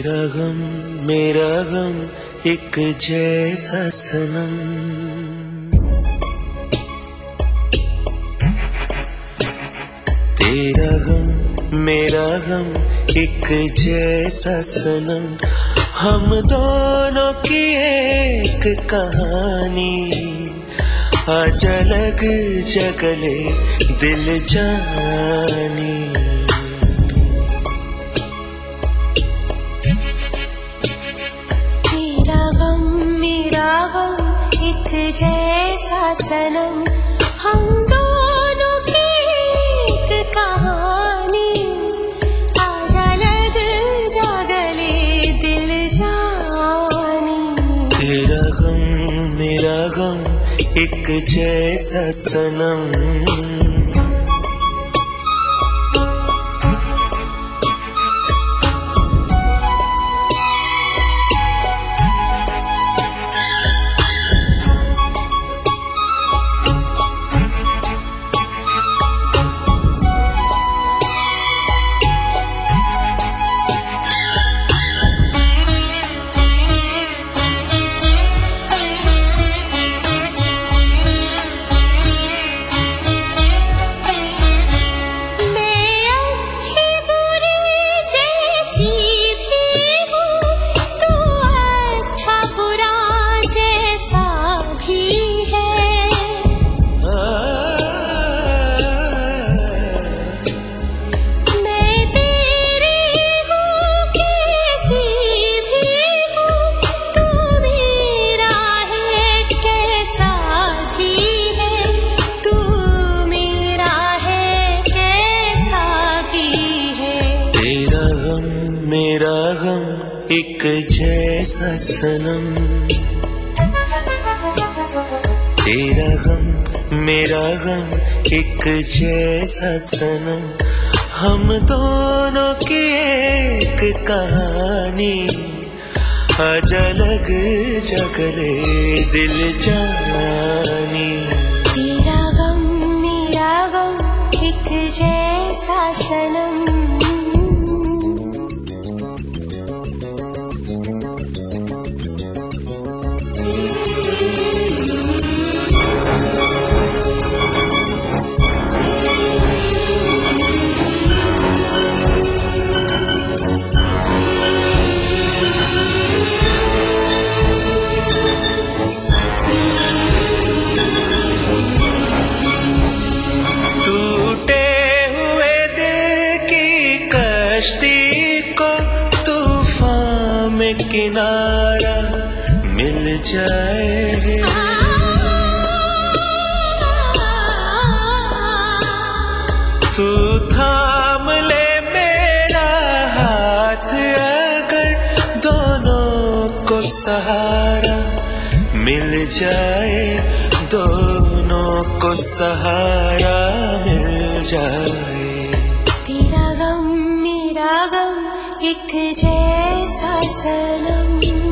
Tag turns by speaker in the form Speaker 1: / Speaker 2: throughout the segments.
Speaker 1: तेरा गम मेरा गम एक जैसा सनम, तेरा गम मेरा गम एक जैसा सनम, हम दोनों की एक कहानी, आज अलग जगले दिल जानी।
Speaker 2: तेरा गम मेरा गम एक जैसा सनम, हम दोनों की एक कहानी, आज अलग जगले दिल जानी।
Speaker 1: तेरा गम मेरा गम एक जैसा सनम। मेरा गम एक जैसा सनम, तेरा गम मेरा गम एक जैसा सनम, हम दोनों की एक कहानी, आज अलग जगले दिल जानी।
Speaker 2: तेरा गम मेरा गम एक जैसा सनम।
Speaker 1: किनारा मिल जाए, तू थाम ले मेरा हाथ, अगर दोनों को सहारा मिल जाए, दोनों को सहारा मिल जाए।
Speaker 2: तेरा गम मेरा गम एक जैसा सनम,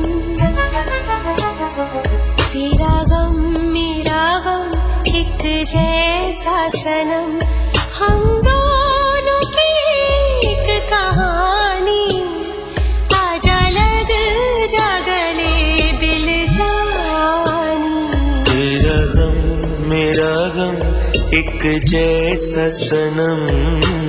Speaker 2: तेरा गम मेरा गम एक जैसा सनम, हम दोनों की एक कहानी, आज अलग जगले दिल जानी।
Speaker 1: तेरा गम मेरा गम एक जैसा सनम।